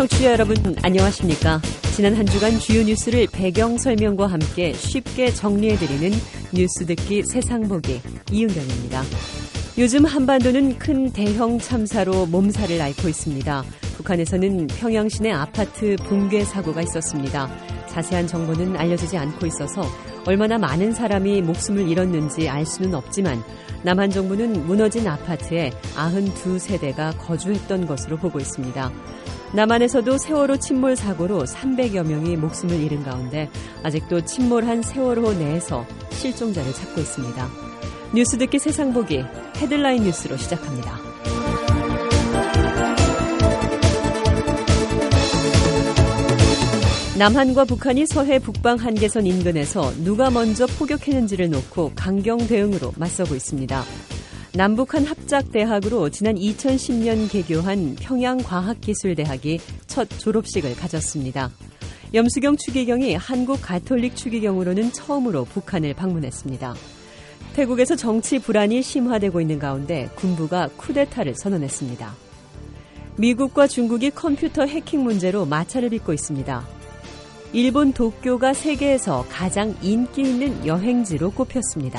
청취자 여러분 안녕하십니까? 지난 한 주간 주요 뉴스를 배경 설명과 함께 쉽게 정리해드리는 뉴스 듣기 세상 보기 이은경입니다. 요즘 한반도는 큰 대형 참사로 몸살을 앓고 있습니다. 북한에서는 평양 시내 아파트 붕괴 사고가 있었습니다. 자세한 정보는 알려지지 않고 있어서 얼마나 많은 사람이 목숨을 잃었는지 알 수는 없지만 남한 정부는 무너진 아파트에 92세대가 거주했던 것으로 보고 있습니다. 남한에서도 세월호 침몰 사고로 300여 명이 목숨을 잃은 가운데 아직도 침몰한 세월호 내에서 실종자를 찾고 있습니다. 뉴스 듣기 세상 보기 헤드라인 뉴스로 시작합니다. 남한과 북한이 서해 북방 한계선 인근에서 누가 먼저 포격했는지를 놓고 강경 대응으로 맞서고 있습니다. 남북한 합작대학으로 지난 2010년 개교한 평양과학기술대학이 첫 졸업식을 가졌습니다. 염수경 추기경이 한국 가톨릭 추기경으로는 처음으로 북한을 방문했습니다. 태국에서 정치 불안이 심화되고 있는 가운데 군부가 쿠데타를 선언했습니다. 미국과 중국이 컴퓨터 해킹 문제로 마찰을 빚고 있습니다. 일본 도쿄가 세계에서 가장 인기 있는 여행지로 꼽혔습니다.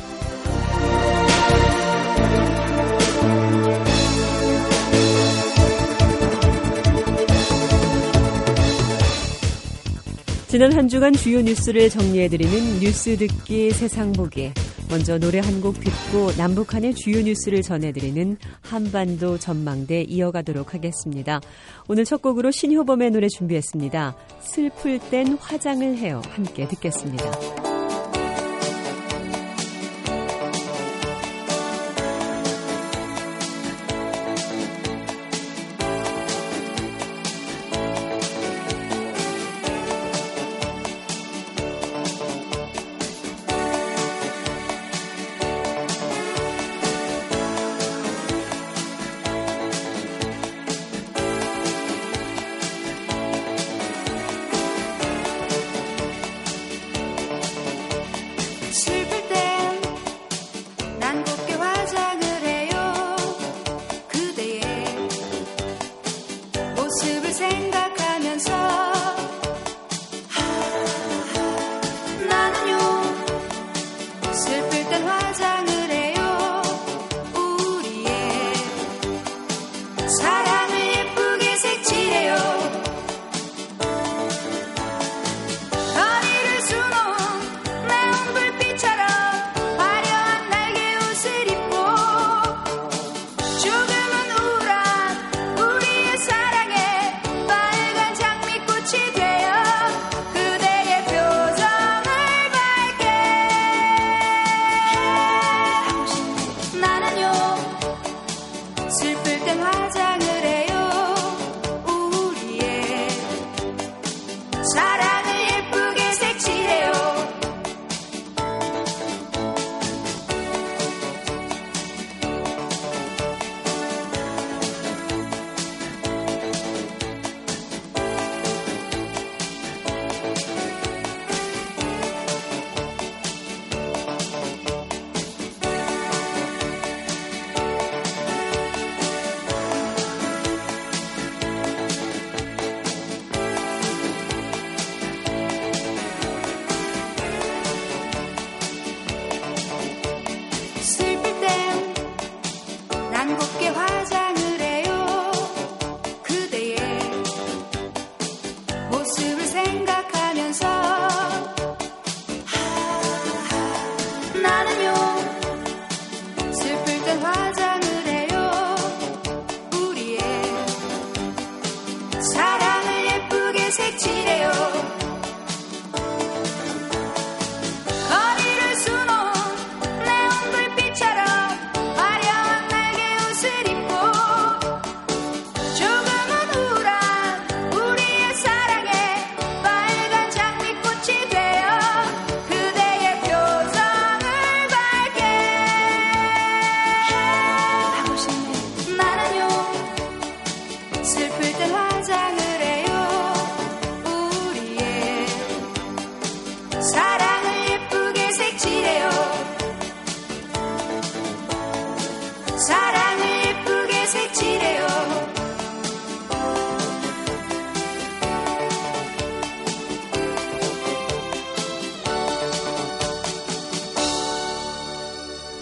지난 한 주간 주요 뉴스를 정리해드리는 뉴스 듣기 세상 보기. 먼저 노래 한 곡 듣고 남북한의 주요 뉴스를 전해드리는 한반도 전망대 이어가도록 하겠습니다. 오늘 첫 곡으로 신효범의 노래 준비했습니다. 슬플 땐 화장을 해요. 함께 듣겠습니다.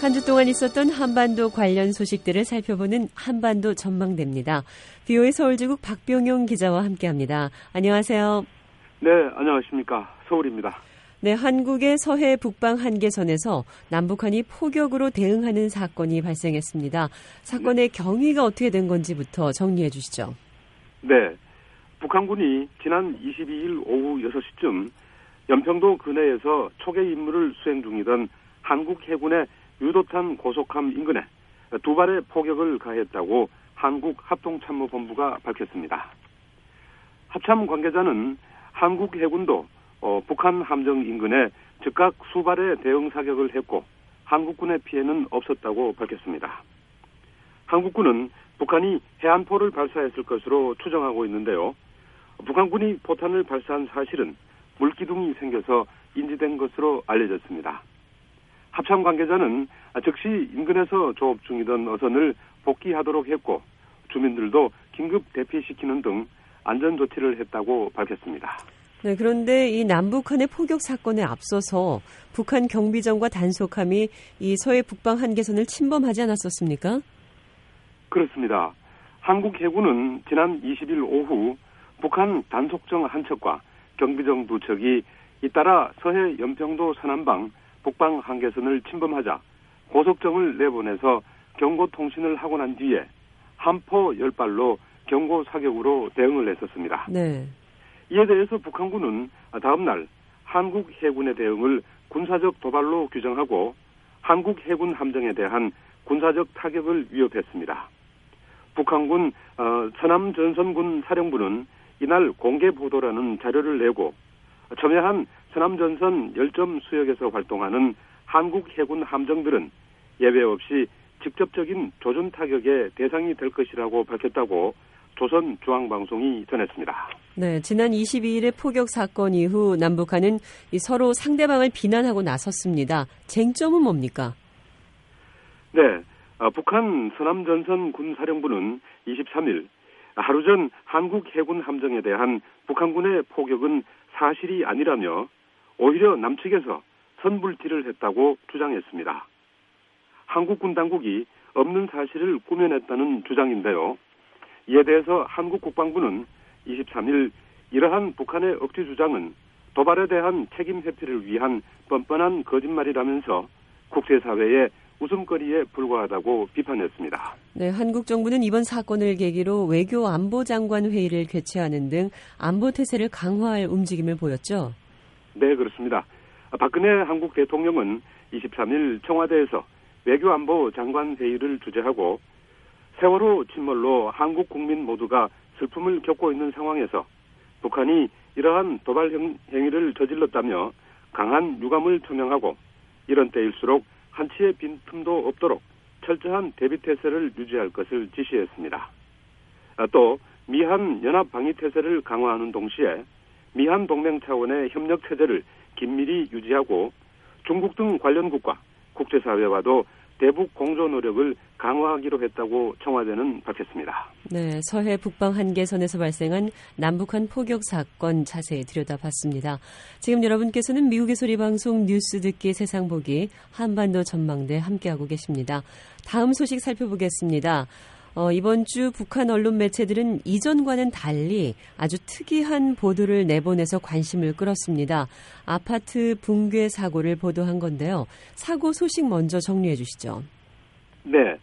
한 주 동안 있었던 한반도 관련 소식들을 살펴보는 한반도 전망대입니다. BOA 서울지국 박병용 기자와 함께합니다. 안녕하세요. 네, 안녕하십니까. 서울입니다. 네, 한국의 서해 북방 한계선에서 남북한이 포격으로 대응하는 사건이 발생했습니다. 사건의 경위가 어떻게 된 건지부터 정리해 주시죠. 네, 북한군이 지난 22일 오후 6시쯤 연평도 근해에서 초계 임무를 수행 중이던 한국 해군의 유도탄 고속함 인근에 두 발의 포격을 가했다고 한국 합동참모본부가 밝혔습니다. 합참 관계자는 한국 해군도 북한 함정 인근에 즉각 수발의 대응 사격을 했고 한국군의 피해는 없었다고 밝혔습니다. 한국군은 북한이 해안포를 발사했을 것으로 추정하고 있는데요. 북한군이 포탄을 발사한 사실은 물기둥이 생겨서 인지된 것으로 알려졌습니다. 합참 관계자는 즉시 인근에서 조업 중이던 어선을 복귀하도록 했고 주민들도 긴급 대피시키는 등 안전 조치를 했다고 밝혔습니다. 네, 그런데 이 남북한의 포격 사건에 앞서서 북한 경비정과 단속함이 이 서해 북방 한계선을 침범하지 않았었습니까? 그렇습니다. 한국 해군은 지난 20일 오후 북한 단속정 한 척과 경비정 두 척이 잇따라 서해 연평도 서남방 북방 한계선을 침범하자 고속정을 내보내서 경고 통신을 하고 난 뒤에 함포 10발로 경고 사격으로 대응을 했었습니다. 네. 이에 대해서 북한군은 다음 날 한국 해군의 대응을 군사적 도발로 규정하고 한국 해군 함정에 대한 군사적 타격을 위협했습니다. 북한군 서남전선군 사령부는 이날 공개 보도라는 자료를 내고 첨예한 서남전선 열점 수역에서 활동하는 한국 해군 함정들은 예외 없이 직접적인 조준 타격의 대상이 될 것이라고 밝혔다고 조선중앙방송이 전했습니다. 네, 지난 22일의 포격 사건 이후 남북한은 서로 상대방을 비난하고 나섰습니다. 쟁점은 뭡니까? 네, 북한 서남전선 군사령부는 23일 하루 전 한국 해군 함정에 대한 북한군의 포격은 사실이 아니라며 오히려 남측에서 선불티를 했다고 주장했습니다. 한국군 당국이 없는 사실을 꾸며냈다는 주장인데요. 이에 대해서 한국 국방부는 23일 이러한 북한의 억지 주장은 도발에 대한 책임 회피를 위한 뻔뻔한 거짓말이라면서 국제사회의 웃음거리에 불과하다고 비판했습니다. 네, 한국 정부는 이번 사건을 계기로 외교 안보장관 회의를 개최하는 등 안보 태세를 강화할 움직임을 보였죠. 네, 그렇습니다. 박근혜 한국 대통령은 23일 청와대에서 외교안보 장관 회의를 주재하고 세월호 침몰로 한국 국민 모두가 슬픔을 겪고 있는 상황에서 북한이 이러한 도발 행위를 저질렀다며 강한 유감을 표명하고 이런 때일수록 한치의 빈틈도 없도록 철저한 대비 태세를 유지할 것을 지시했습니다. 또 미한 연합 방위 태세를 강화하는 동시에 미한 동맹 차원의 협력 체제를 긴밀히 유지하고 중국 등 관련국과 국제사회와도 대북 공조 노력을 강화하기로 했다고 청와대는 밝혔습니다. 네, 서해 북방 한계선에서 발생한 남북한 포격 사건 자세히 들여다봤습니다. 지금 여러분께서는 미국의 소리방송 뉴스 듣기 세상 보기 한반도 전망대 함께하고 계십니다. 다음 소식 살펴보겠습니다. 이번 주 북한 언론 매체들은 이전과는 달리 아주 특이한 보도를 내보내서 관심을 끌었습니다. 아파트 붕괴 사고를 보도한 건데요. 사고 소식 먼저 정리해 주시죠. 네,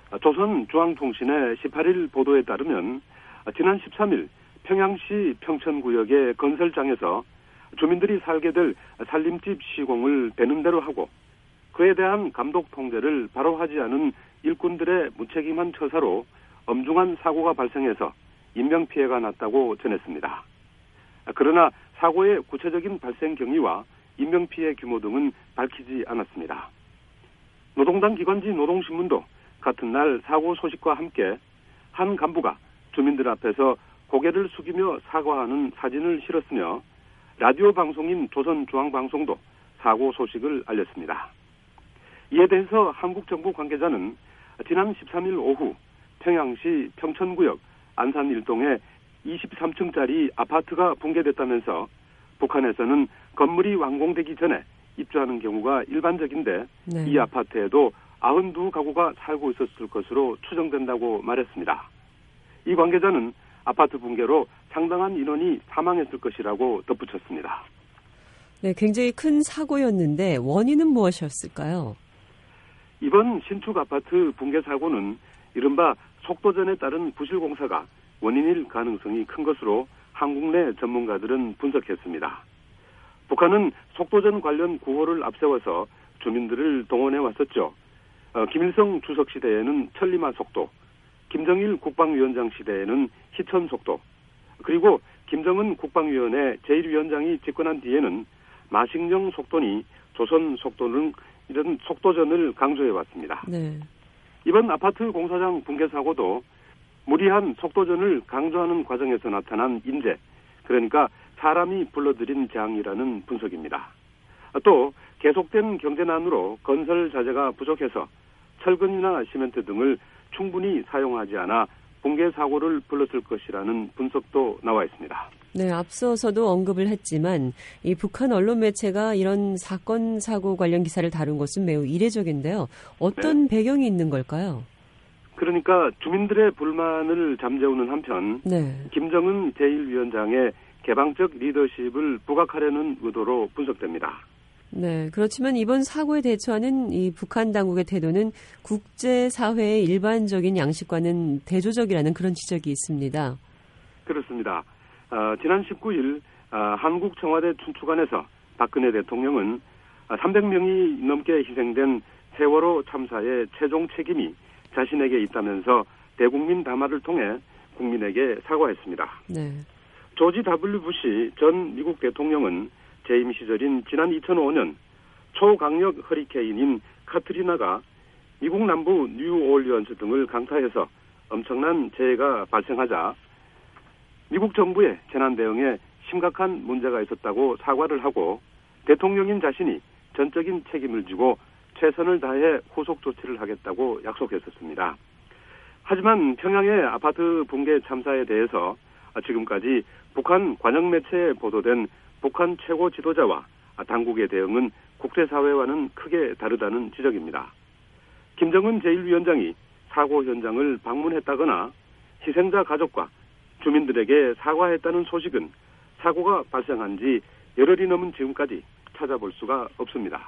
조선중앙통신의 18일 보도에 따르면 지난 13일 평양시 평천구역의 건설장에서 주민들이 살게 될 살림집 시공을 되는 대로 하고 그에 대한 감독 통제를 바로 하지 않은 일꾼들의 무책임한 처사로 엄중한 사고가 발생해서 인명피해가 났다고 전했습니다. 그러나 사고의 구체적인 발생 경위와 인명피해 규모 등은 밝히지 않았습니다. 노동당 기관지 노동신문도 같은 날 사고 소식과 함께 한 간부가 주민들 앞에서 고개를 숙이며 사과하는 사진을 실었으며 라디오 방송인 조선중앙방송도 사고 소식을 알렸습니다. 이에 대해서 한국 정부 관계자는 지난 13일 오후 평양시 평천구역 안산 1동에 23층짜리 아파트가 붕괴됐다면서 북한에서는 건물이 완공되기 전에 입주하는 경우가 일반적인데 네. 이 아파트에도 92가구가 살고 있었을 것으로 추정된다고 말했습니다. 이 관계자는 아파트 붕괴로 상당한 인원이 사망했을 것이라고 덧붙였습니다. 네, 굉장히 큰 사고였는데 원인은 무엇이었을까요? 이번 신축 아파트 붕괴 사고는 이른바 속도전에 따른 부실 공사가 원인일 가능성이 큰 것으로 한국 내 전문가들은 분석했습니다. 북한은 속도전 관련 구호를 앞세워서 주민들을 동원해 왔었죠. 김일성 주석 시대에는 천리마 속도, 김정일 국방위원장 시대에는 희천 속도, 그리고 김정은 국방위원회 제1위원장이 집권한 뒤에는 마식령 속도니 조선 속도는 이런 속도전을 강조해 왔습니다. 네. 이번 아파트 공사장 붕괴 사고도 무리한 속도전을 강조하는 과정에서 나타난 인재, 그러니까 사람이 불러들인 재앙이라는 분석입니다. 또 계속된 경제난으로 건설 자재가 부족해서 철근이나 시멘트 등을 충분히 사용하지 않아 붕괴 사고를 불렀을 것이라는 분석도 나와 있습니다. 네, 앞서서도 언급을 했지만 이 북한 언론 매체가 이런 사건 사고 관련 기사를 다룬 것은 매우 이례적인데요. 어떤 배경이 있는 걸까요? 그러니까 주민들의 불만을 잠재우는 한편 김정은 제1위원장의 개방적 리더십을 부각하려는 의도로 분석됩니다. 네, 그렇지만 이번 사고에 대처하는 이 북한 당국의 태도는 국제사회의 일반적인 양식과는 대조적이라는 그런 지적이 있습니다. 그렇습니다. 지난 19일 한국 청와대 춘추관에서 박근혜 대통령은 300명이 넘게 희생된 세월호 참사의 최종 책임이 자신에게 있다면서 대국민 담화를 통해 국민에게 사과했습니다. 네. 조지 W. 부시 전 미국 대통령은 재임 시절인 지난 2005년 초강력 허리케인인 카트리나가 미국 남부 뉴올리언스 등을 강타해서 엄청난 재해가 발생하자 미국 정부의 재난 대응에 심각한 문제가 있었다고 사과를 하고 대통령인 자신이 전적인 책임을 지고 최선을 다해 후속 조치를 하겠다고 약속했었습니다. 하지만 평양의 아파트 붕괴 참사에 대해서 지금까지 북한 관영 매체에 보도된 북한 최고 지도자와 당국의 대응은 국제사회와는 크게 다르다는 지적입니다. 김정은 제1위원장이 사고 현장을 방문했다거나 희생자 가족과 주민들에게 사과했다는 소식은 사고가 발생한 지 열흘이 넘은 지금까지 찾아볼 수가 없습니다.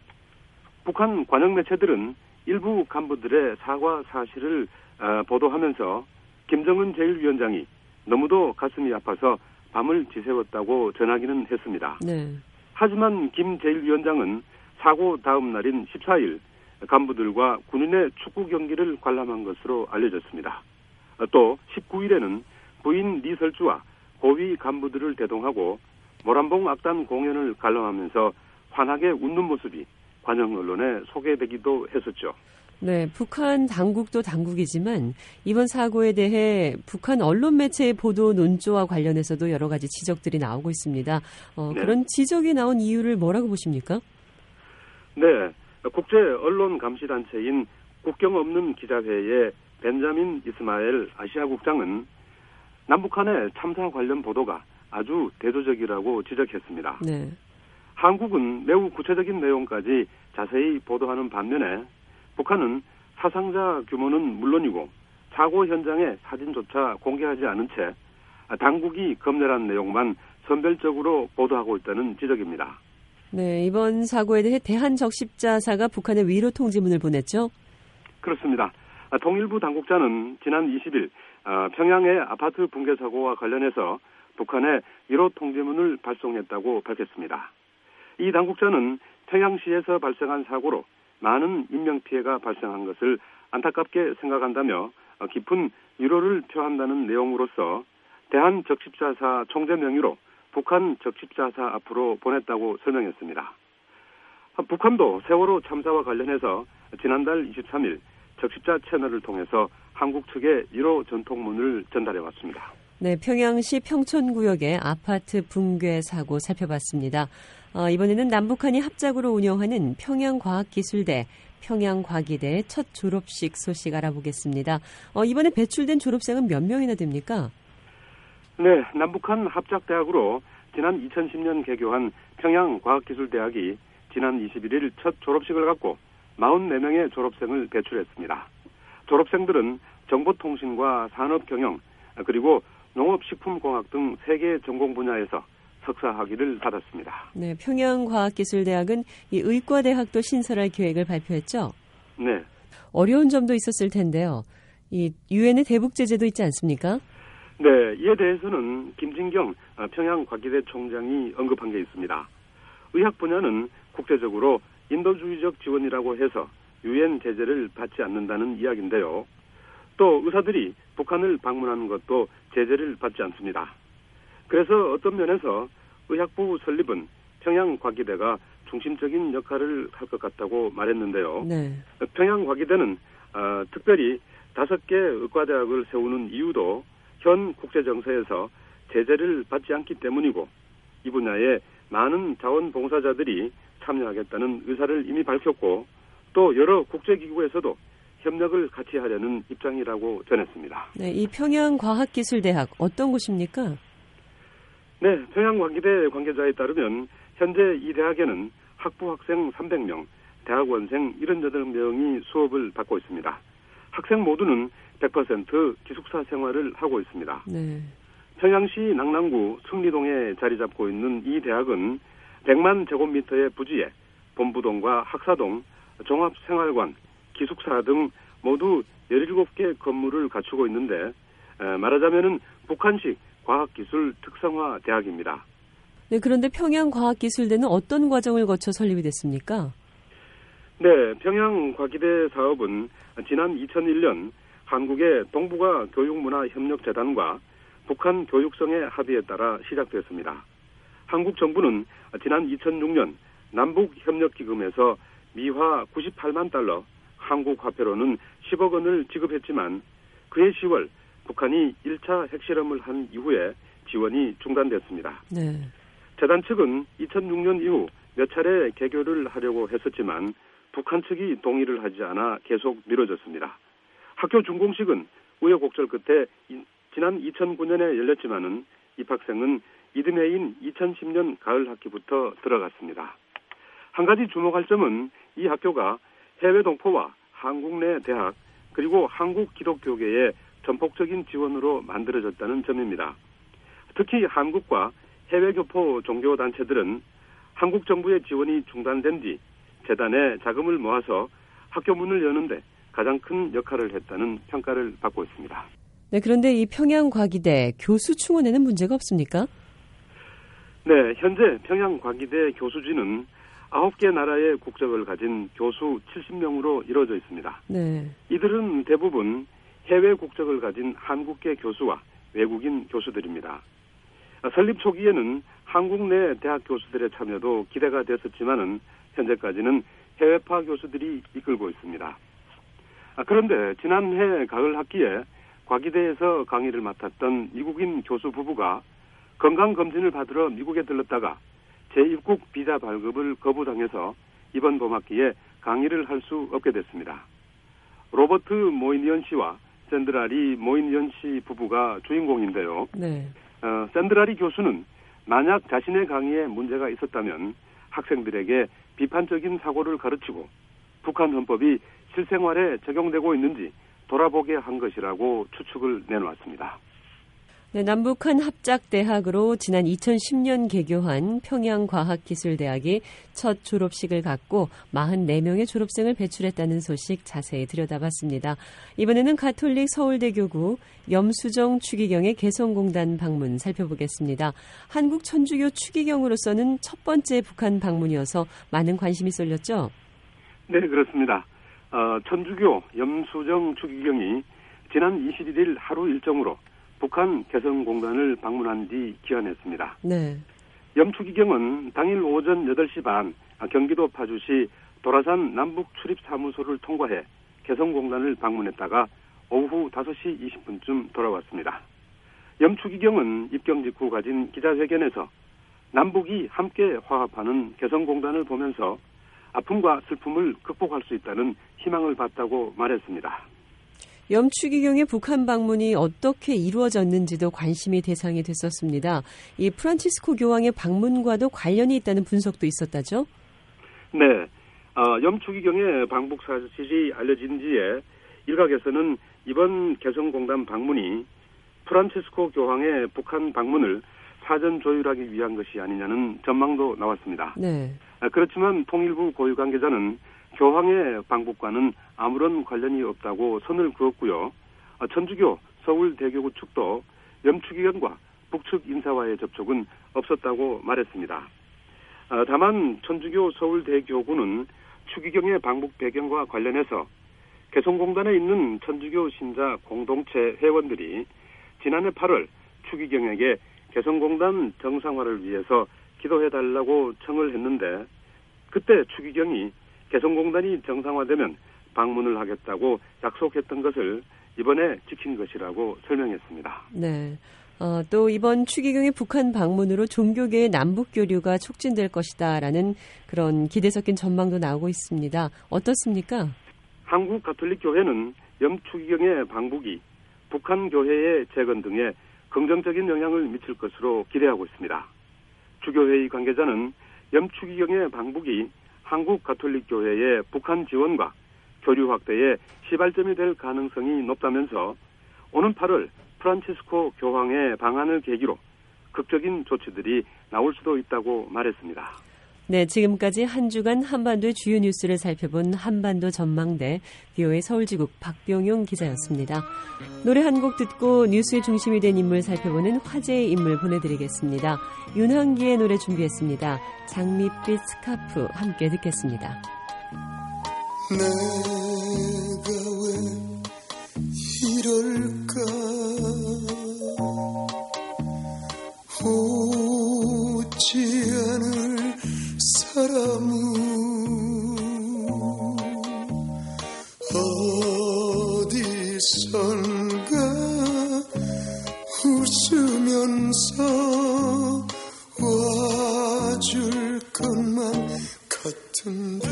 북한 관영 매체들은 일부 간부들의 사과 사실을 보도하면서 김정은 제1위원장이 너무도 가슴이 아파서 밤을 지새웠다고 전하기는 했습니다. 네. 하지만 김 제1위원장은 사고 다음 날인 14일 간부들과 군인의 축구 경기를 관람한 것으로 알려졌습니다. 또 19일에는 부인 리설주와 고위 간부들을 대동하고 모란봉 악단 공연을 관람하면서 환하게 웃는 모습이 관영 언론에 소개되기도 했었죠. 네, 북한 당국도 당국이지만 이번 사고에 대해 북한 언론 매체의 보도 논조와 관련해서도 여러 가지 지적들이 나오고 있습니다. 네. 그런 지적이 나온 이유를 뭐라고 보십니까? 네, 국제 언론 감시 단체인 국경 없는 기자회의 벤자민 이스마엘 아시아국장은 남북한의 참사 관련 보도가 아주 대조적이라고 지적했습니다. 네. 한국은 매우 구체적인 내용까지 자세히 보도하는 반면에 북한은 사상자 규모는 물론이고 사고 현장의 사진조차 공개하지 않은 채 당국이 검열한 내용만 선별적으로 보도하고 있다는 지적입니다. 네, 이번 사고에 대해 대한적십자사가 북한에 위로 통지문을 보냈죠? 그렇습니다. 통일부 당국자는 지난 20일 평양의 아파트 붕괴 사고와 관련해서 북한에 위로 통지문을 발송했다고 밝혔습니다. 이 당국자는 평양시에서 발생한 사고로 많은 인명피해가 발생한 것을 안타깝게 생각한다며 깊은 위로를 표한다는 내용으로서 대한적십자사 총재 명의로 북한 적십자사 앞으로 보냈다고 설명했습니다. 북한도 세월호 참사와 관련해서 지난달 23일 적십자 채널을 통해서 한국 측에 위로 전통문을 전달해 왔습니다. 네, 평양시 평촌구역의 아파트 붕괴 사고 살펴봤습니다. 이번에는 남북한이 합작으로 운영하는 평양과학기술대, 평양과기대의 첫 졸업식 소식 알아보겠습니다. 이번에 배출된 졸업생은 몇 명이나 됩니까? 네, 남북한 합작대학으로 지난 2010년 개교한 평양과학기술대학이 지난 21일 첫 졸업식을 갖고 44명의 졸업생을 배출했습니다. 졸업생들은 정보통신과 산업경영, 그리고 농업식품공학 등 3개 전공 분야에서 석사 학위를 받았습니다. 네, 평양과학기술대학은 이 의과대학도 신설할 계획을 발표했죠? 네. 어려운 점도 있었을 텐데요. 이 유엔의 대북 제재도 있지 않습니까? 네, 이에 대해서는 김진경 평양과기대 총장이 언급한 게 있습니다. 의학 분야는 국제적으로 인도주의적 지원이라고 해서 유엔 제재를 받지 않는다는 이야기인데요. 또 의사들이 북한을 방문하는 것도 제재를 받지 않습니다. 그래서 어떤 면에서 의학부 설립은 평양과기대가 중심적인 역할을 할 것 같다고 말했는데요. 네. 평양과기대는 특별히 5개 의과대학을 세우는 이유도 현 국제정세에서 제재를 받지 않기 때문이고 이 분야에 많은 자원봉사자들이 참여하겠다는 의사를 이미 밝혔고 또 여러 국제기구에서도 협력을 같이 하려는 입장이라고 전했습니다. 네, 이 평양과학기술대학 어떤 곳입니까? 네, 평양과기대 관계자에 따르면 현재 이 대학에는 학부 학생 300명, 대학원생 78명이 수업을 받고 있습니다. 학생 모두는 100% 기숙사 생활을 하고 있습니다. 네. 평양시 낙랑구 승리동에 자리 잡고 있는 이 대학은 100만 제곱미터의 부지에 본부동과 학사동, 종합생활관, 기숙사 등 모두 17개 건물을 갖추고 있는데 말하자면은 북한식 과학기술 특성화 대학입니다. 네, 그런데 평양과학기술대는 어떤 과정을 거쳐 설립이 됐습니까? 네, 평양과기대 사업은 지난 2001년 한국의 동북아 교육문화협력재단과 북한 교육성의 합의에 따라 시작됐습니다. 한국 정부는 지난 2006년 남북협력기금에서 미화 98만 달러, 한국 화폐로는 10억 원을 지급했지만 그해 10월 북한이 1차 핵실험을 한 이후에 지원이 중단됐습니다. 네. 재단 측은 2006년 이후 몇 차례 개교를 하려고 했었지만 북한 측이 동의를 하지 않아 계속 미뤄졌습니다. 학교 준공식은 우여곡절 끝에 지난 2009년에 열렸지만은 입학생은 이듬해인 2010년 가을 학기부터 들어갔습니다. 한 가지 주목할 점은 이 학교가 해외 동포와 한국 내 대학 그리고 한국 기독교계의 전폭적인 지원으로 만들어졌다는 점입니다. 특히 한국과 해외 교포 종교단체들은 한국 정부의 지원이 중단된 뒤 재단에 자금을 모아서 학교 문을 여는데 가장 큰 역할을 했다는 평가를 받고 있습니다. 네, 그런데 이 평양과기대 교수 충원에는 문제가 없습니까? 네, 현재 평양과기대 교수진은 9개 나라의 국적을 가진 교수 70명으로 이루어져 있습니다. 네. 이들은 대부분 해외 국적을 가진 한국계 교수와 외국인 교수들입니다. 설립 초기에는 한국 내 대학 교수들의 참여도 기대가 됐었지만은 현재까지는 해외파 교수들이 이끌고 있습니다. 그런데 지난해 가을 학기에 과기대에서 강의를 맡았던 미국인 교수 부부가 건강검진을 받으러 미국에 들렀다가 재입국 비자 발급을 거부당해서 이번 봄학기에 강의를 할 수 없게 됐습니다. 로버트 모이니언 씨와 샌드라리 모이니언 씨 부부가 주인공인데요. 네. 샌드라리 교수는 만약 자신의 강의에 문제가 있었다면 학생들에게 비판적인 사고를 가르치고 북한 헌법이 실생활에 적용되고 있는지 돌아보게 한 것이라고 추측을 내놓았습니다. 네, 남북한 합작대학으로 지난 2010년 개교한 평양과학기술대학이 첫 졸업식을 갖고 44명의 졸업생을 배출했다는 소식 자세히 들여다봤습니다. 이번에는 가톨릭 서울대교구 염수정 추기경의 개성공단 방문 살펴보겠습니다. 한국 천주교 추기경으로서는 첫 번째 북한 방문이어서 많은 관심이 쏠렸죠? 네, 그렇습니다. 천주교 염수정 추기경이 지난 21일 하루 일정으로 북한 개성공단을 방문한 뒤 귀환했습니다. 네. 염추기경은 당일 오전 8시 반 경기도 파주시 도라산 남북출입사무소를 통과해 개성공단을 방문했다가 오후 5시 20분쯤 돌아왔습니다. 염추기경은 입경 직후 가진 기자회견에서 남북이 함께 화합하는 개성공단을 보면서 아픔과 슬픔을 극복할 수 있다는 희망을 봤다고 말했습니다. 염추기경의 북한 방문이 어떻게 이루어졌는지도 관심이 대상이 됐었습니다. 이 프란치스코 교황의 방문과도 관련이 있다는 분석도 있었다죠? 네. 염추기경의 방북 사실이 알려진 뒤에 일각에서는 이번 개성공단 방문이 프란치스코 교황의 북한 방문을 사전 조율하기 위한 것이 아니냐는 전망도 나왔습니다. 네. 그렇지만 통일부 고위 관계자는 교황의 방북과는 아무런 관련이 없다고 선을 그었고요. 천주교 서울대교구 측도 염추기경과 북측 인사와의 접촉은 없었다고 말했습니다. 다만 천주교 서울대교구는 추기경의 방북 배경과 관련해서 개성공단에 있는 천주교 신자 공동체 회원들이 지난해 8월 추기경에게 개성공단 정상화를 위해서 기도해달라고 청을 했는데 그때 추기경이 개성공단이 정상화되면 방문을 하겠다고 약속했던 것을 이번에 지킨 것이라고 설명했습니다. 네. 또 이번 추기경의 북한 방문으로 종교계의 남북교류가 촉진될 것이다라는 그런 기대 섞인 전망도 나오고 있습니다. 어떻습니까? 한국 가톨릭 교회는 염추기경의 방북이 북한 교회의 재건 등에 긍정적인 영향을 미칠 것으로 기대하고 있습니다. 주교회의 관계자는 염추기경의 방북이 한국 가톨릭 교회의 북한 지원과 교류 확대에 시발점이 될 가능성이 높다면서 오는 8월 프란치스코 교황의 방한을 계기로 극적인 조치들이 나올 수도 있다고 말했습니다. 네, 지금까지 한 주간 한반도의 주요 뉴스를 살펴본 한반도 전망대 VOA 서울지국 박병용 기자였습니다. 노래 한 곡 듣고 뉴스의 중심이 된 인물 살펴보는 화제의 인물 보내드리겠습니다. 윤항기의 노래 준비했습니다. 장밋빛 스카프 함께 듣겠습니다. 내가 왜 이럴까 웃지 않을 사람은 어디선가 웃으면서 와줄 것만 같은데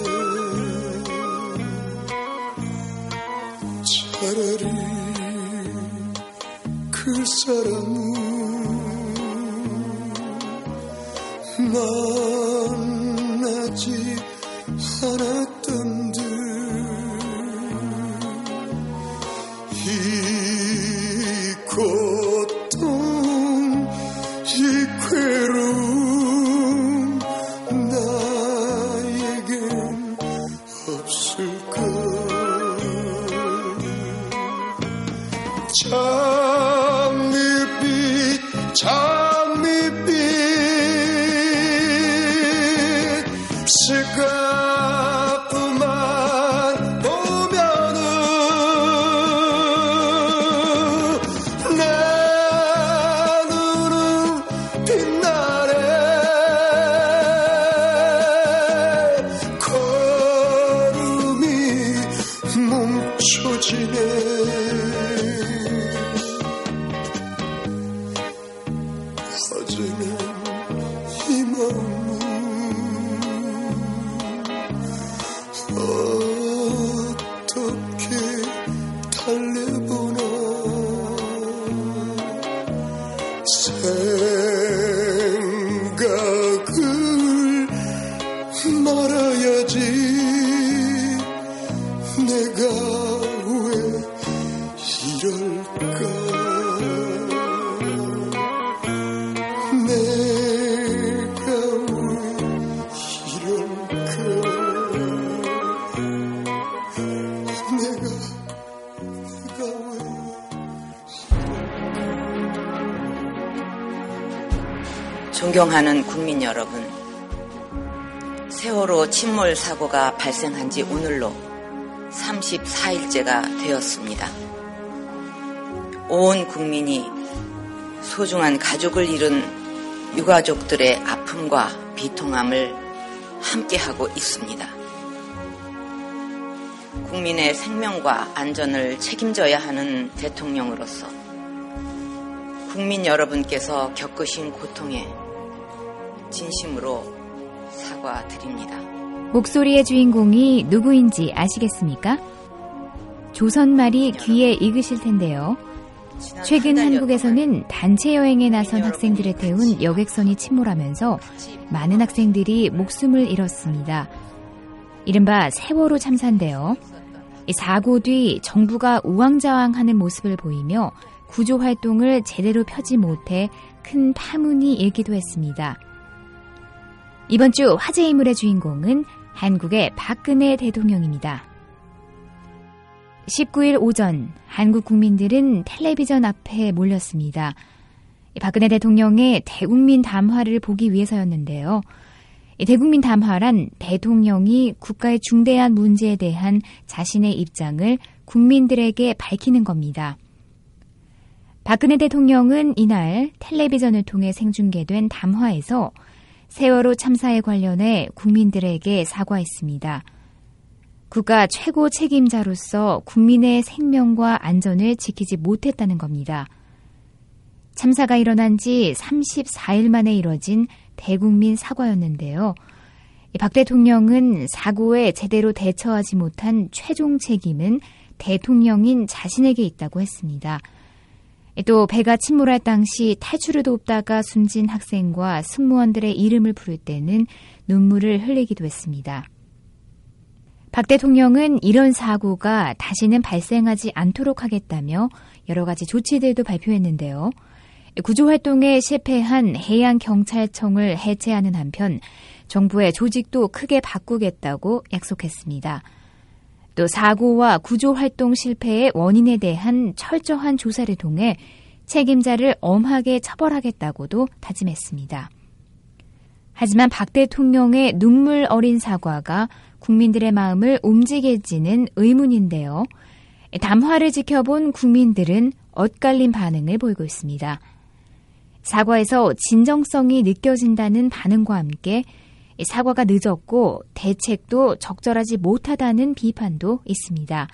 차라리 그 사람은 만나지 않았던 듯 이 고통 이 괴로움 나에겐 없을까 장밋빛 스카프만 보면은 내 눈은 빛나네 걸음이 멈춰지네 어제는 이 마음은 어떻게 달래보나 생각을 말아야지 내가 왜 이럴까 내가 왜 이럴까 내가 왜 존경하는 국민 여러분, 세월호 침몰 사고가 발생한 지 오늘로 34일째가 되었습니다. 온 국민이 소중한 가족을 잃은 유가족들의 아픔과 비통함을 함께하고 있습니다. 국민의 생명과 안전을 책임져야 하는 대통령으로서 국민 여러분께서 겪으신 고통에 진심으로 사과드립니다. 목소리의 주인공이 누구인지 아시겠습니까? 조선말이 귀에 익으실 텐데요. 최근 한국에서는 단체 여행에 나선 학생들을 태운 여객선이 침몰하면서 많은 학생들이 목숨을 잃었습니다. 이른바 세월호 참사인데요. 이 사고 뒤 정부가 우왕좌왕하는 모습을 보이며 구조 활동을 제대로 펴지 못해 큰 파문이 일기도 했습니다. 이번 주 화제 인물의 주인공은 한국의 박근혜 대통령입니다. 19일 오전 한국 국민들은 텔레비전 앞에 몰렸습니다. 박근혜 대통령의 대국민 담화를 보기 위해서였는데요. 대국민 담화란 대통령이 국가의 중대한 문제에 대한 자신의 입장을 국민들에게 밝히는 겁니다. 박근혜 대통령은 이날 텔레비전을 통해 생중계된 담화에서 세월호 참사에 관련해 국민들에게 사과했습니다. 국가 최고 책임자로서 국민의 생명과 안전을 지키지 못했다는 겁니다. 참사가 일어난 지 34일 만에 이뤄진 대국민 사과였는데요. 박 대통령은 사고에 제대로 대처하지 못한 최종 책임은 대통령인 자신에게 있다고 했습니다. 또 배가 침몰할 당시 탈출을 돕다가 숨진 학생과 승무원들의 이름을 부를 때는 눈물을 흘리기도 했습니다. 박 대통령은 이런 사고가 다시는 발생하지 않도록 하겠다며 여러 가지 조치들도 발표했는데요. 구조활동에 실패한 해양경찰청을 해체하는 한편 정부의 조직도 크게 바꾸겠다고 약속했습니다. 또 사고와 구조활동 실패의 원인에 대한 철저한 조사를 통해 책임자를 엄하게 처벌하겠다고도 다짐했습니다. 하지만 박 대통령의 눈물 어린 사과가 국민들의 마음을 움직일지는 의문인데요. 담화를 지켜본 국민들은 엇갈린 반응을 보이고 있습니다. 사과에서 진정성이 느껴진다는 반응과 함께 사과가 늦었고 대책도 적절하지 못하다는 비판도 있습니다.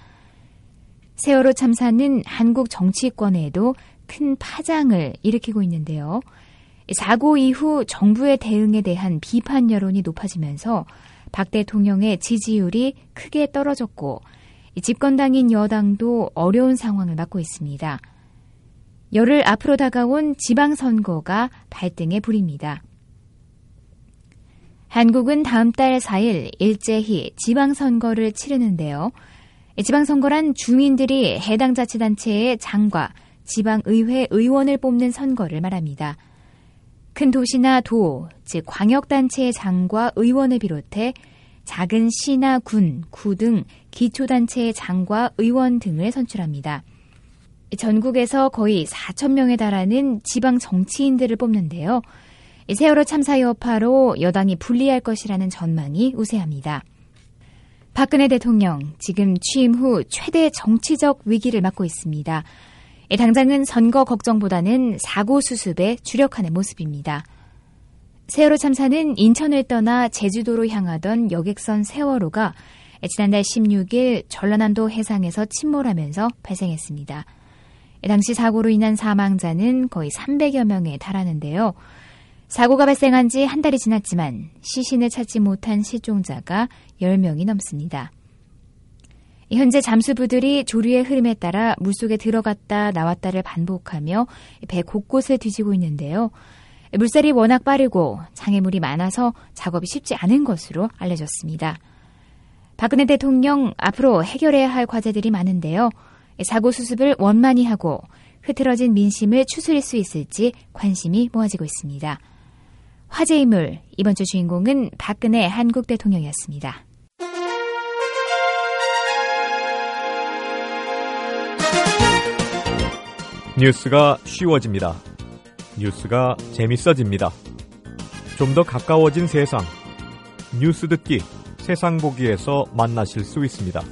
세월호 참사는 한국 정치권에도 큰 파장을 일으키고 있는데요. 사고 이후 정부의 대응에 대한 비판 여론이 높아지면서 박 대통령의 지지율이 크게 떨어졌고 집권당인 여당도 어려운 상황을 맞고 있습니다. 열흘 앞으로 다가온 지방선거가 발등에 불입니다. 한국은 다음 달 4일 일제히 지방선거를 치르는데요. 지방선거란 주민들이 해당 자치단체의 장과 지방의회 의원을 뽑는 선거를 말합니다. 큰 도시나 도, 즉 광역단체의 장과 의원을 비롯해 작은 시나 군, 구 등 기초단체의 장과 의원 등을 선출합니다. 전국에서 거의 4,000명에 달하는 지방 정치인들을 뽑는데요. 세월호 참사 여파로 여당이 불리할 것이라는 전망이 우세합니다. 박근혜 대통령, 지금 취임 후 최대 정치적 위기를 맞고 있습니다. 당장은 선거 걱정보다는 사고 수습에 주력하는 모습입니다. 세월호 참사는 인천을 떠나 제주도로 향하던 여객선 세월호가 지난달 16일 전라남도 해상에서 침몰하면서 발생했습니다. 당시 사고로 인한 사망자는 거의 300여 명에 달하는데요. 사고가 발생한 지 한 달이 지났지만 시신을 찾지 못한 실종자가 10명이 넘습니다. 현재 잠수부들이 조류의 흐름에 따라 물속에 들어갔다 나왔다를 반복하며 배 곳곳을 뒤지고 있는데요. 물살이 워낙 빠르고 장애물이 많아서 작업이 쉽지 않은 것으로 알려졌습니다. 박근혜 대통령 앞으로 해결해야 할 과제들이 많은데요. 사고 수습을 원만히 하고 흐트러진 민심을 추스릴 수 있을지 관심이 모아지고 있습니다. 화제 인물, 이번 주 주인공은 박근혜 한국 대통령이었습니다. 뉴스가 쉬워집니다. 뉴스가 재밌어집니다. 좀 더 가까워진 세상, 뉴스 듣기, 세상 보기에서 만나실 수 있습니다.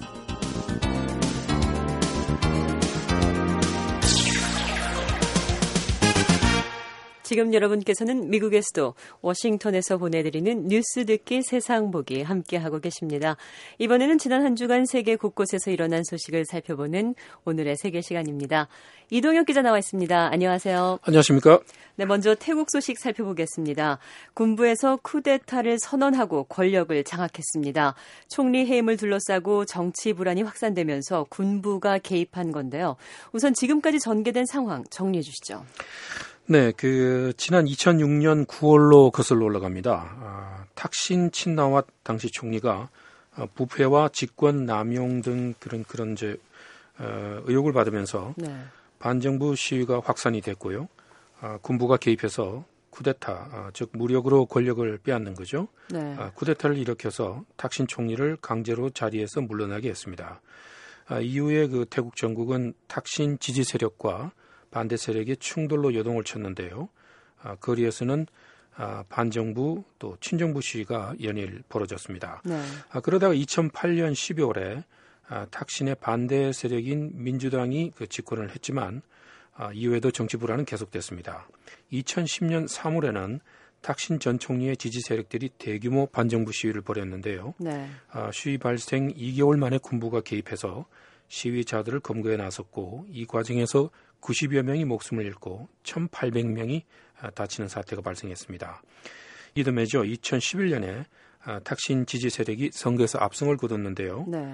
지금 여러분께서는 미국의 수도 워싱턴에서 보내드리는 뉴스 듣기 세상 보기 함께하고 계십니다. 이번에는 지난 한 주간 세계 곳곳에서 일어난 소식을 살펴보는 오늘의 세계 시간입니다. 이동혁 기자 나와 있습니다. 안녕하세요. 안녕하십니까? 네, 먼저 태국 소식 살펴보겠습니다. 군부에서 쿠데타를 선언하고 권력을 장악했습니다. 총리 해임을 둘러싸고 정치 불안이 확산되면서 군부가 개입한 건데요. 우선 지금까지 전개된 상황 정리해 주시죠. 네, 지난 2006년 9월로 거슬러 올라갑니다. 탁신 친나왓 당시 총리가 부패와 직권 남용 등 그런 이제 의혹을 받으면서 네. 반정부 시위가 확산이 됐고요. 군부가 개입해서 쿠데타, 즉 무력으로 권력을 빼앗는 거죠. 네. 쿠데타를 일으켜서 탁신 총리를 강제로 자리에서 물러나게 했습니다. 이후에 그 태국 정국은 탁신 지지 세력과 반대 세력의 충돌로 요동을 쳤는데요. 거리에서는 반정부 또 친정부 시위가 연일 벌어졌습니다. 네. 그러다가 2008년 12월에 탁신의 반대 세력인 민주당이 그 집권을 했지만 이후에도 정치 불안은 계속됐습니다. 2010년 3월에는 탁신 전 총리의 지지 세력들이 대규모 반정부 시위를 벌였는데요. 네. 시위 발생 2개월 만에 군부가 개입해서 시위자들을 검거에 나섰고 이 과정에서 90여 명이 목숨을 잃고 1,800명이 다치는 사태가 발생했습니다. 이듬해죠. 2011년에 탁신 지지 세력이 선거에서 압승을 거뒀는데요. 네.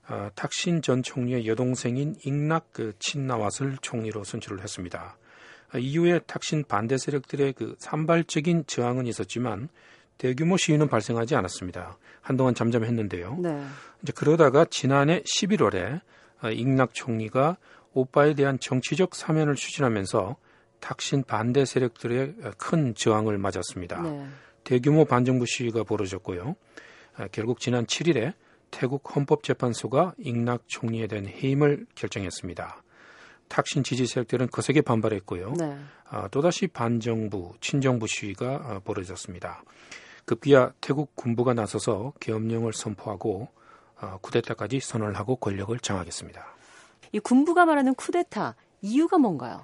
탁신 전 총리의 여동생인 잉낙 친나왓을 총리로 선출을 했습니다. 이후에 탁신 반대 세력들의 그 산발적인 저항은 있었지만 대규모 시위는 발생하지 않았습니다. 한동안 잠잠했는데요. 네. 이제 그러다가 지난해 11월에 잉낙 총리가 오빠에 대한 정치적 사면을 추진하면서 탁신 반대 세력들의 큰 저항을 맞았습니다. 네. 대규모 반정부 시위가 벌어졌고요. 결국 지난 7일에 태국 헌법재판소가 잉낙 총리에 대한 해임을 결정했습니다. 탁신 지지 세력들은 거세게 반발했고요. 네. 또다시 반정부, 친정부 시위가 벌어졌습니다. 급기야 태국 군부가 나서서 계엄령을 선포하고 쿠데타까지 선언을 하고 권력을 장악했습니다. 이 군부가 말하는 쿠데타, 이유가 뭔가요?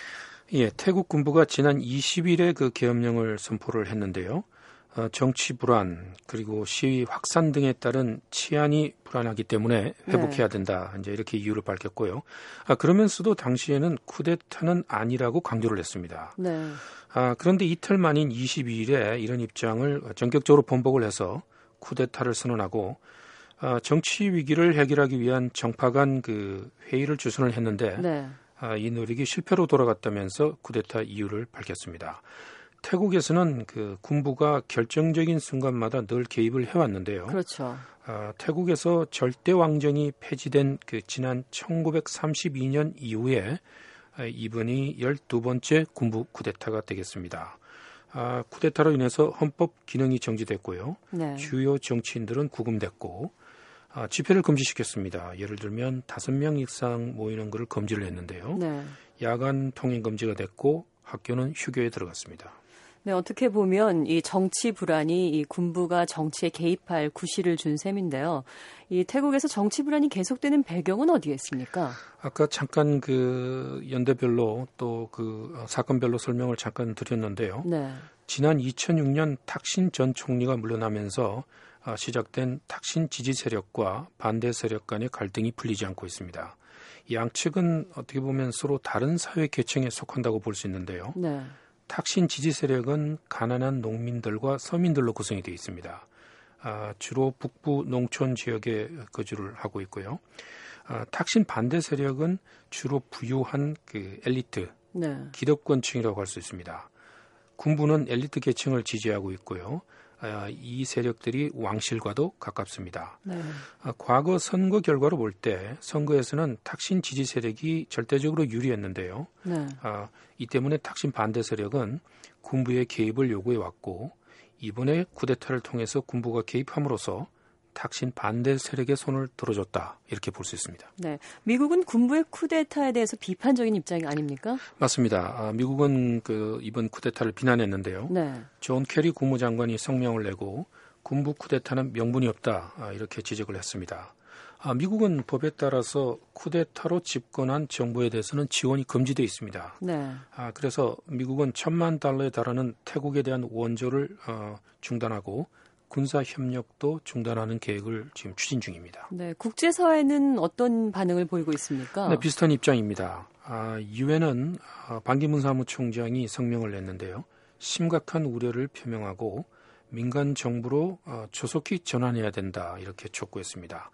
예, 태국 군부가 지난 20일에 그 계엄령을 선포를 했는데요. 정치 불안 그리고 시위 확산 등에 따른 치안이 불안하기 때문에 회복해야 된다. 이제 이렇게 이유를 밝혔고요. 그러면서도 당시에는 쿠데타는 아니라고 강조를 했습니다. 네. 그런데 이틀 만인 22일에 이런 입장을 전격적으로 번복을 해서 쿠데타를 선언하고 정치 위기를 해결하기 위한 정파 간 그 회의를 주선을 했는데 네. 이 노력이 실패로 돌아갔다면서 쿠데타 이유를 밝혔습니다. 태국에서는 그 군부가 결정적인 순간마다 늘 개입을 해왔는데요. 그렇죠. 태국에서 절대 왕정이 폐지된 그 지난 1932년 이후에 이번이 12번째 군부 쿠데타가 되겠습니다. 쿠데타로 인해서 헌법 기능이 정지됐고요. 네. 주요 정치인들은 구금됐고 집회를 금지시켰습니다. 예를 들면 5명 이상 모이는 것을 금지를 했는데요. 네. 야간 통행 금지가 됐고 학교는 휴교에 들어갔습니다. 네, 어떻게 보면 이 정치 불안이 이 군부가 정치에 개입할 구실을 준 셈인데요. 이 태국에서 정치 불안이 계속되는 배경은 어디에 있습니까? 아까 잠깐 그 연대별로 또 그 사건별로 설명을 잠깐 드렸는데요. 네. 지난 2006년 탁신 전 총리가 물러나면서 시작된 탁신 지지 세력과 반대 세력 간의 갈등이 풀리지 않고 있습니다. 양측은 어떻게 보면 서로 다른 사회 계층에 속한다고 볼 수 있는데요. 네. 탁신 지지 세력은 가난한 농민들과 서민들로 구성이 되어 있습니다. 주로 북부 농촌 지역에 거주를 하고 있고요. 탁신 반대 세력은 주로 부유한 그 엘리트, 네. 기득권층이라고 할 수 있습니다. 군부는 엘리트 계층을 지지하고 있고요. 이 세력들이 왕실과도 가깝습니다. 네. 과거 선거 결과로 볼 때 선거에서는 탁신 지지 세력이 절대적으로 유리했는데요. 네. 이 때문에 탁신 반대 세력은 군부의 개입을 요구해 왔고 이번에 쿠데타를 통해서 군부가 개입함으로써 탁신 반대 세력의 손을 들어줬다 이렇게 볼 수 있습니다. 네, 미국은 군부의 쿠데타에 대해서 비판적인 입장이 아닙니까? 맞습니다. 미국은 그 이번 쿠데타를 비난했는데요. 네. 존 캐리 국무장관이 성명을 내고 군부 쿠데타는 명분이 없다 이렇게 지적을 했습니다. 미국은 법에 따라서 쿠데타로 집권한 정부에 대해서는 지원이 금지되어 있습니다. 네. 그래서 미국은 $10,000,000에 달하는 태국에 대한 원조를 중단하고 군사 협력도 중단하는 계획을 지금 추진 중입니다. 네, 국제사회는 어떤 반응을 보이고 있습니까? 네, 비슷한 입장입니다. 유엔은 반기문 사무총장이 성명을 냈는데요. 심각한 우려를 표명하고 민간 정부로 조속히 전환해야 된다 이렇게 촉구했습니다.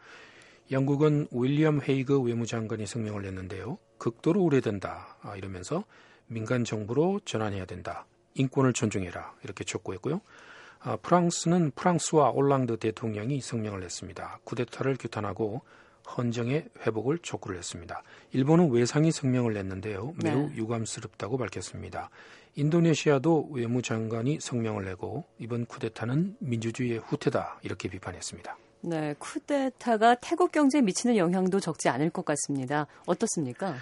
영국은 윌리엄 헤이그 외무장관이 성명을 냈는데요. 극도로 우려된다 이러면서 민간 정부로 전환해야 된다. 인권을 존중해라 이렇게 촉구했고요. 프랑스는 프랑스와 올랑드 대통령이 성명을 냈습니다. 쿠데타를 규탄하고 헌정의 회복을 촉구를 했습니다. 일본은 외상이 성명을 냈는데요. 매우 유감스럽다고 밝혔습니다. 인도네시아도 외무장관이 성명을 내고 이번 쿠데타는 민주주의의 후퇴다 이렇게 비판했습니다. 네, 쿠데타가 태국 경제에 미치는 영향도 적지 않을 것 같습니다. 어떻습니까?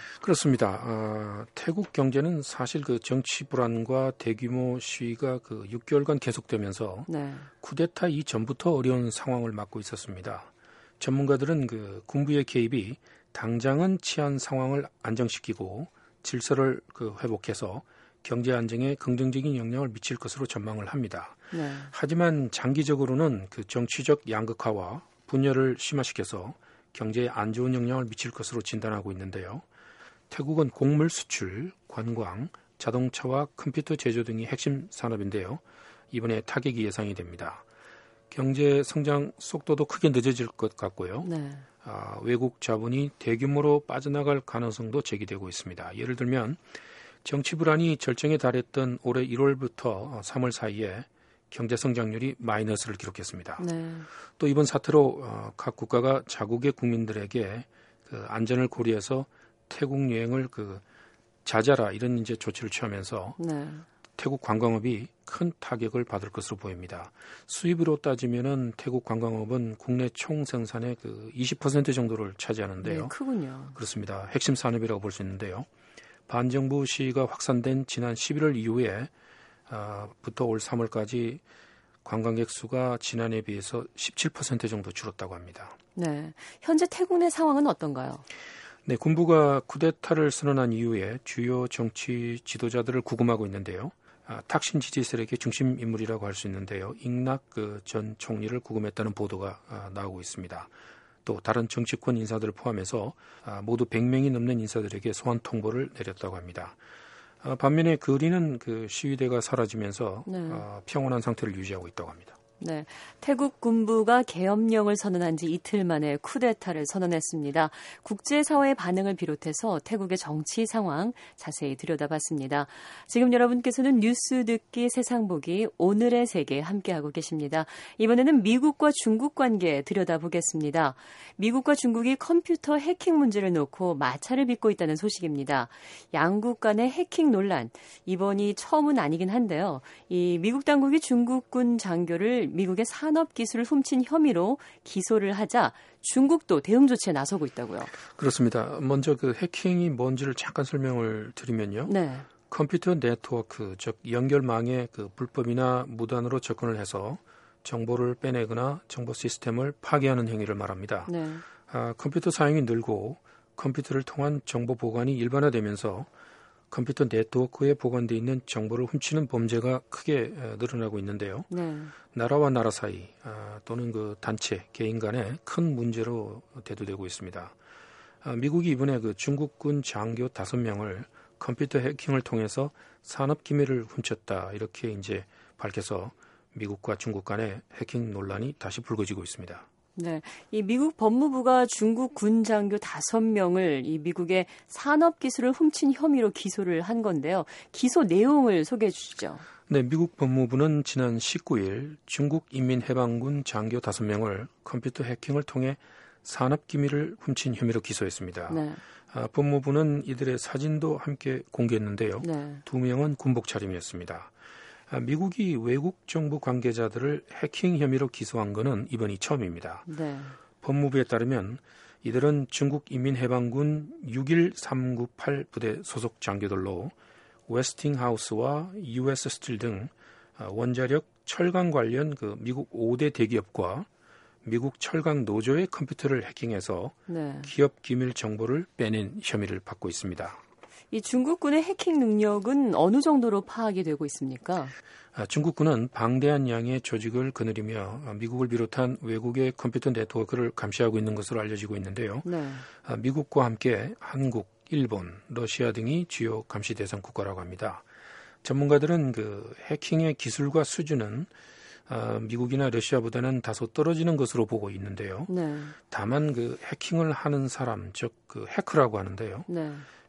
그렇습니다. 태국 경제는 사실 그 정치 불안과 대규모 시위가 그 6개월간 계속되면서 쿠데타 이전부터 어려운 상황을 맞고 있었습니다. 전문가들은 그 군부의 개입이 당장은 치안 상황을 안정시키고 질서를 그 회복해서 경제 안정에 긍정적인 영향을 미칠 것으로 전망을 합니다. 하지만 장기적으로는 그 정치적 양극화와 분열을 심화시켜서 경제에 안 좋은 영향을 미칠 것으로 진단하고 있는데요. 태국은 곡물 수출, 관광, 자동차와 컴퓨터 제조 등이 핵심 산업인데요. 이번에 타격이 예상이 됩니다. 경제 성장 속도도 크게 늦어질 것 같고요. 외국 자본이 대규모로 빠져나갈 가능성도 제기되고 있습니다. 예를 들면 정치 불안이 절정에 달했던 올해 1월부터 3월 사이에 경제 성장률이 마이너스를 기록했습니다. 또 이번 사태로 각 국가가 자국의 국민들에게 그 안전을 고려해서 태국 여행을 그 자제하라 이런 이제 조치를 취하면서 태국 관광업이 큰 타격을 받을 것으로 보입니다. 수입으로 따지면은 태국 관광업은 국내 총 생산의 그 20% 정도를 차지하는데요. 크군요. 그렇습니다. 핵심 산업이라고 볼 수 있는데요. 반정부 시위가 확산된 지난 11월 이후에 부터 올 3월까지 관광객 수가 지난해에 비해서 17% 정도 줄었다고 합니다. 네, 현재 태국 내 상황은 어떤가요? 네, 군부가 쿠데타를 선언한 이후에 주요 정치 지도자들을 구금하고 있는데요. 탁신 지지 세력의 중심 인물이라고 할 수 있는데요. 잉낙 그 전 총리를 구금했다는 보도가 나오고 있습니다. 또 다른 정치권 인사들을 포함해서 모두 100명이 넘는 인사들에게 소환 통보를 내렸다고 합니다. 반면에 거리는 그 시위대가 사라지면서 평온한 상태를 유지하고 있다고 합니다. 네, 태국 군부가 계엄령을 선언한 지 이틀 만에 쿠데타를 선언했습니다. 국제사회의 반응을 비롯해서 태국의 정치 상황 자세히 들여다봤습니다. 지금 여러분께서는 뉴스 듣기 세상 보기 오늘의 세계 함께하고 계십니다. 이번에는 미국과 중국 관계 들여다보겠습니다. 미국과 중국이 컴퓨터 해킹 문제를 놓고 마찰을 빚고 있다는 소식입니다. 양국 간의 해킹 논란, 이번이 처음은 아니긴 한데요. 이 미국 당국이 중국군 장교를 미국의 산업 기술을 훔친 혐의로 기소를 하자 중국도 대응 조치에 나서고 있다고요. 그렇습니다. 먼저 그 해킹이 뭔지를 잠깐 설명을 드리면요. 컴퓨터 네트워크, 즉 연결망에 그 불법이나 무단으로 접근을 해서 정보를 빼내거나 정보 시스템을 파괴하는 행위를 말합니다. 컴퓨터 사용이 늘고 컴퓨터를 통한 정보 보관이 일반화되면서 컴퓨터 네트워크에 보관되어 있는 정보를 훔치는 범죄가 크게 늘어나고 있는데요. 나라와 나라 사이 또는 그 단체, 개인 간에 큰 문제로 대두되고 있습니다. 미국이 이번에 그 중국군 장교 5명을 컴퓨터 해킹을 통해서 산업 기밀을 훔쳤다 이렇게 이제 밝혀서 미국과 중국 간의 해킹 논란이 다시 불거지고 있습니다. 네, 이 미국 법무부가 중국 군 장교 5명을 이 미국의 산업 기술을 훔친 혐의로 기소를 한 건데요. 기소 내용을 소개해 주시죠. 네, 미국 법무부는 지난 19일 중국 인민해방군 장교 5명을 컴퓨터 해킹을 통해 산업 기밀을 훔친 혐의로 기소했습니다. 법무부는 이들의 사진도 함께 공개했는데요. 2명은 군복 차림이었습니다. 미국이 외국 정부 관계자들을 해킹 혐의로 기소한 것은 이번이 처음입니다. 법무부에 따르면 이들은 중국 인민해방군 61398 부대 소속 장교들로 웨스팅하우스와 US 스틸 등 원자력 철강 관련 그 미국 5대 대기업과 미국 철강 노조의 컴퓨터를 해킹해서 기업 기밀 정보를 빼낸 혐의를 받고 있습니다. 이 중국군의 해킹 능력은 어느 정도로 파악이 되고 있습니까? 중국군은 방대한 양의 조직을 거느리며 미국을 비롯한 외국의 컴퓨터 네트워크를 감시하고 있는 것으로 알려지고 있는데요. 미국과 함께 한국, 일본, 러시아 등이 주요 감시 대상 국가라고 합니다. 전문가들은 그 해킹의 기술과 수준은 미국이나 러시아보다는 다소 떨어지는 것으로 보고 있는데요. 다만 그 해킹을 하는 사람, 즉 그 해커라고 하는데요.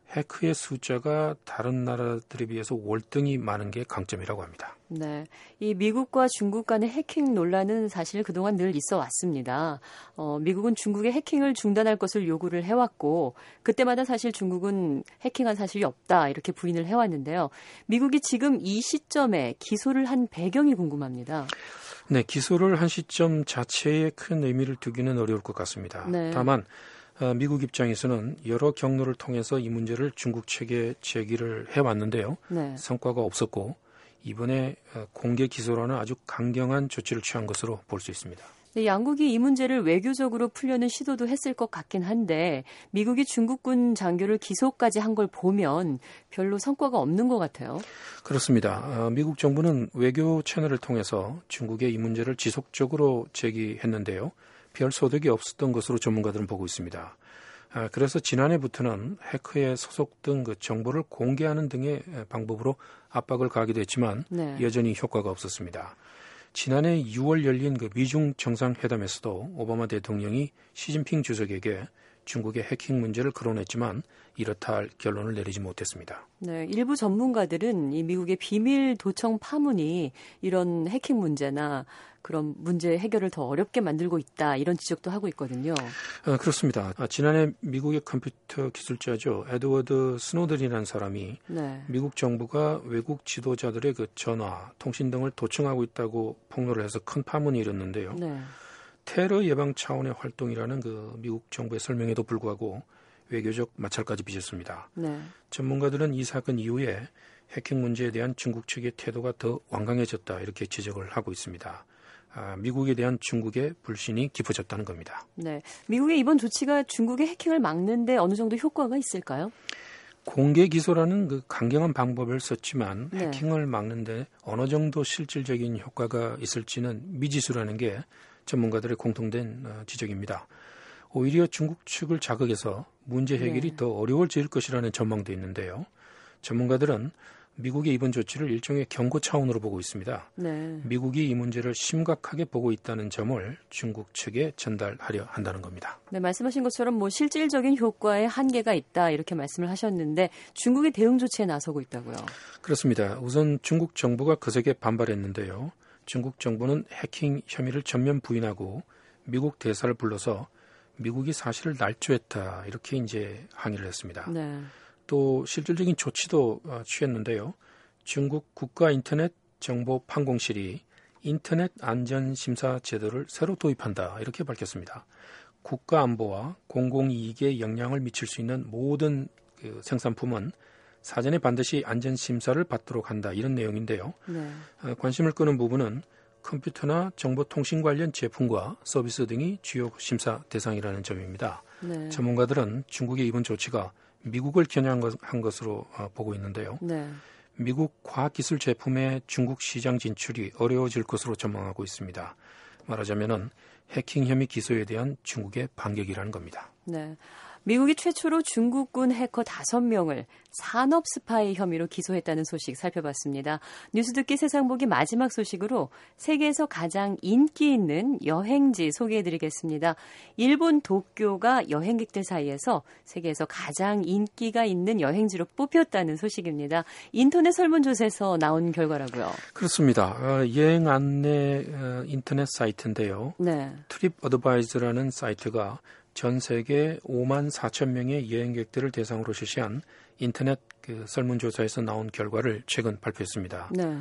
해크의 숫자가 다른 나라들에 비해서 월등히 많은 게 강점이라고 합니다. 네, 이 미국과 중국 간의 해킹 논란은 사실 그동안 늘 있어 왔습니다. 미국은 중국의 해킹을 중단할 것을 요구를 해왔고 그때마다 사실 중국은 해킹한 사실이 없다 이렇게 부인을 해왔는데요. 미국이 지금 이 시점에 기소를 한 배경이 궁금합니다. 네, 기소를 한 시점 자체에 큰 의미를 두기는 어려울 것 같습니다. 네. 다만 미국 입장에서는 여러 경로를 통해서 이 문제를 중국 측에 제기를 해왔는데요. 네. 성과가 없었고 이번에 공개 기소라는 아주 강경한 조치를 취한 것으로 볼 수 있습니다. 네, 양국이 이 문제를 외교적으로 풀려는 시도도 했을 것 같긴 한데 미국이 중국군 장교를 기소까지 한 걸 보면 별로 성과가 없는 것 같아요. 그렇습니다. 미국 정부는 외교 채널을 통해서 중국의 이 문제를 지속적으로 제기했는데요. 별 소득이 없었던 것으로 전문가들은 보고 있습니다. 그래서 지난해부터는 해커에 소속된 그 정보를 공개하는 등의 방법으로 압박을 가하기도 했지만 네. 여전히 효과가 없었습니다. 지난해 6월 열린 그 미중 정상회담에서도 오바마 대통령이 시진핑 주석에게 중국의 해킹 문제를 거론했지만 이렇다 할 결론을 내리지 못했습니다. 네, 일부 전문가들은 이 미국의 비밀 도청 파문이 이런 해킹 문제나 그런 문제 해결을 더 어렵게 만들고 있다 이런 지적도 하고 있거든요. 그렇습니다. 지난해 미국의 컴퓨터 기술자죠. 에드워드 스노든이라는 사람이 네. 미국 정부가 외국 지도자들의 그 전화, 통신 등을 도청하고 있다고 폭로를 해서 큰 파문이 일었는데요. 네. 테러 예방 차원의 활동이라는 그 미국 정부의 설명에도 불구하고 외교적 마찰까지 빚었습니다. 네. 전문가들은 이 사건 이후에 해킹 문제에 대한 중국 측의 태도가 더 완강해졌다 이렇게 지적을 하고 있습니다. 미국에 대한 중국의 불신이 깊어졌다는 겁니다. 네, 미국의 이번 조치가 중국의 해킹을 막는데 어느 정도 효과가 있을까요? 공개 기소라는 그 강경한 방법을 썼지만 네. 해킹을 막는데 어느 정도 실질적인 효과가 있을지는 미지수라는 게 전문가들의 공통된 지적입니다. 오히려 중국 측을 자극해서 문제 해결이 네. 더 어려워질 것이라는 전망도 있는데요. 전문가들은 미국의 이번 조치를 일종의 경고 차원으로 보고 있습니다. 네. 미국이 이 문제를 심각하게 보고 있다는 점을 중국 측에 전달하려 한다는 겁니다. 네, 말씀하신 것처럼 뭐 실질적인 효과에 한계가 있다 이렇게 말씀을 하셨는데 중국의 대응 조치에 나서고 있다고요. 그렇습니다. 우선 중국 정부가 거세게 반발했는데요. 중국 정부는 해킹 혐의를 전면 부인하고 미국 대사를 불러서 미국이 사실을 날조했다 이렇게 이제 항의를 했습니다. 네. 또 실질적인 조치도 취했는데요. 중국 국가인터넷정보판공실이 인터넷 안전심사 제도를 새로 도입한다 이렇게 밝혔습니다. 국가안보와 공공이익에 영향을 미칠 수 있는 모든 그 생산품은 사전에 반드시 안전심사를 받도록 한다 이런 내용인데요. 네. 관심을 끄는 부분은 컴퓨터나 정보통신 관련 제품과 서비스 등이 주요 심사 대상이라는 점입니다. 네. 전문가들은 중국의 이번 조치가 미국을 겨냥한 것으로 보고 있는데요. 네. 미국 과학기술 제품의 중국 시장 진출이 어려워질 것으로 전망하고 있습니다. 말하자면은 해킹 혐의 기소에 대한 중국의 반격이라는 겁니다. 네. 미국이 최초로 중국군 해커 5명을 산업 스파이 혐의로 기소했다는 소식 살펴봤습니다. 뉴스 듣기 세상 보기 마지막 소식으로 세계에서 가장 인기 있는 여행지 소개해드리겠습니다. 일본 도쿄가 여행객들 사이에서 세계에서 가장 인기가 있는 여행지로 뽑혔다는 소식입니다. 인터넷 설문조사에서 나온 결과라고요. 그렇습니다. 여행 안내 인터넷 사이트인데요. 네. 트립 어드바이저라는 사이트가 전 세계 5만 4천 명의 여행객들을 대상으로 실시한 인터넷 설문조사에서 나온 결과를 최근 발표했습니다. 네.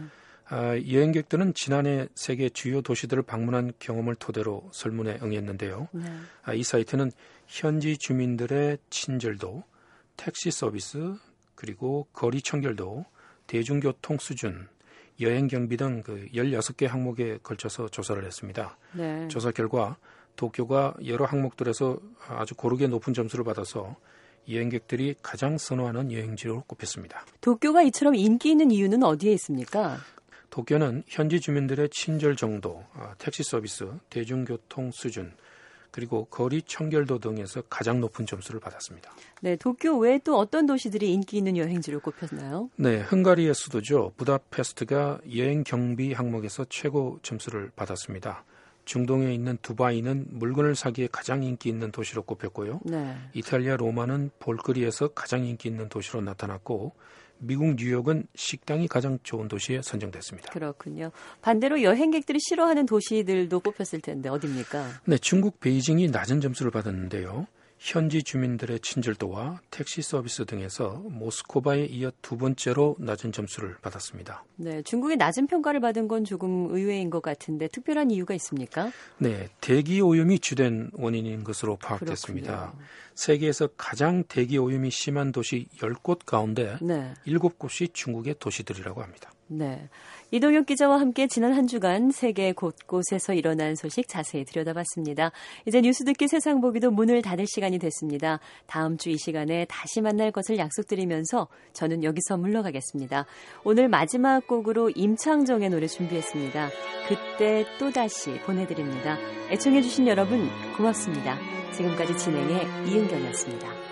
여행객들은 지난해 세계 주요 도시들을 방문한 경험을 토대로 설문에 응했는데요. 네. 이 사이트는 현지 주민들의 친절도, 택시 서비스, 그리고 거리 청결도, 대중교통 수준, 여행 경비 등 16개 항목에 걸쳐서 조사를 했습니다. 네. 조사 결과 도쿄가 여러 항목들에서 아주 고르게 높은 점수를 받아서 여행객들이 가장 선호하는 여행지로 꼽혔습니다. 도쿄가 이처럼 인기 있는 이유는 어디에 있습니까? 도쿄는 현지 주민들의 친절 정도, 택시 서비스, 대중교통 수준, 그리고 거리 청결도 등에서 가장 높은 점수를 받았습니다. 네, 도쿄 외에 또 어떤 도시들이 인기 있는 여행지로 꼽혔나요? 네, 헝가리의 수도죠. 부다페스트가 여행 경비 항목에서 최고 점수를 받았습니다. 중동에 있는 두바이는 물건을 사기에 가장 인기 있는 도시로 꼽혔고요. 네. 이탈리아 로마는 볼거리에서 가장 인기 있는 도시로 나타났고 미국 뉴욕은 식당이 가장 좋은 도시에 선정됐습니다. 그렇군요. 반대로 여행객들이 싫어하는 도시들도 뽑혔을 텐데 어디입니까? 네, 중국 베이징이 낮은 점수를 받았는데요. 현지 주민들의 친절도와 택시 서비스 등에서 모스크바에 이어 두 번째로 낮은 점수를 받았습니다. 네, 중국이 낮은 평가를 받은 건 조금 의외인 것 같은데 특별한 이유가 있습니까? 네, 대기 오염이 주된 원인인 것으로 파악됐습니다. 그렇군요. 세계에서 가장 대기 오염이 심한 도시 10곳 가운데 네. 7곳이 중국의 도시들이라고 합니다. 네. 이동혁 기자와 함께 지난 한 주간 세계 곳곳에서 일어난 소식 자세히 들여다봤습니다. 이제 뉴스 듣기 세상 보기도 문을 닫을 시간이 됐습니다. 다음 주 이 시간에 다시 만날 것을 약속드리면서 저는 여기서 물러가겠습니다. 오늘 마지막 곡으로 임창정의 노래 준비했습니다. 그때 또다시 보내드립니다. 애청해주신 여러분 고맙습니다. 지금까지 진행의 이은경이었습니다.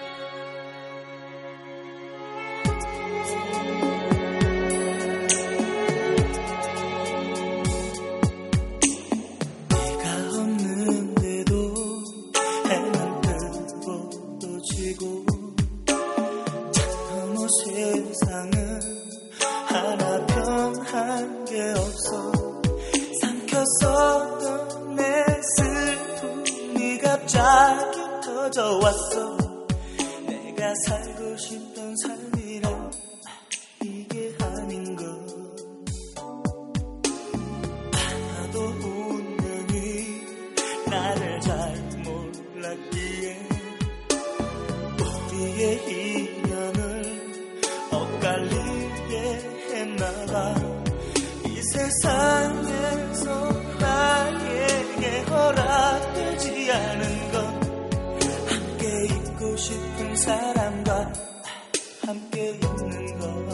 세상은 하나 변한 게 없어. 삼켰었던 내 슬픔이 갑자기 터져왔어. 내가 살고 싶던 삶이란 이게 아닌가. 하나도 운명이 나를 잘 몰랐기에 우리의 인연을 엇갈리게 했나봐. 이 세상에서 나에게 허락되지 않은 건 함께 있고 싶은 사람과 함께 있는 것.